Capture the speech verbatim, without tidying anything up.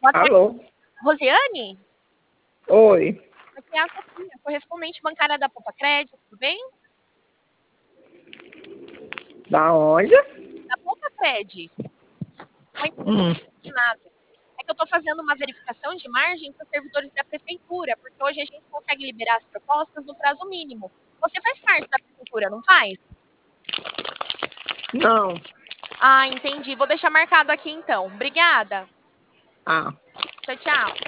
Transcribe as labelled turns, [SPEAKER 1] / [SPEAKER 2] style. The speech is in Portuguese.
[SPEAKER 1] Boa tarde.
[SPEAKER 2] Alô?
[SPEAKER 1] Rosiane?
[SPEAKER 2] Oi.
[SPEAKER 1] Aqui é a Sofia, correspondente bancária da Poupa Crédito, tudo bem?
[SPEAKER 2] Da onde?
[SPEAKER 1] Da Poupa Crédito. Uma empresa
[SPEAKER 2] Hum.
[SPEAKER 1] patrocinada. É que eu estou fazendo uma verificação de margem para os servidores da prefeitura, porque hoje a gente consegue liberar as propostas no prazo mínimo. Você faz parte da prefeitura, não faz?
[SPEAKER 2] Não.
[SPEAKER 1] Ah, entendi. Vou deixar marcado aqui então. Obrigada.
[SPEAKER 2] Ah.
[SPEAKER 1] Tchau, tchau.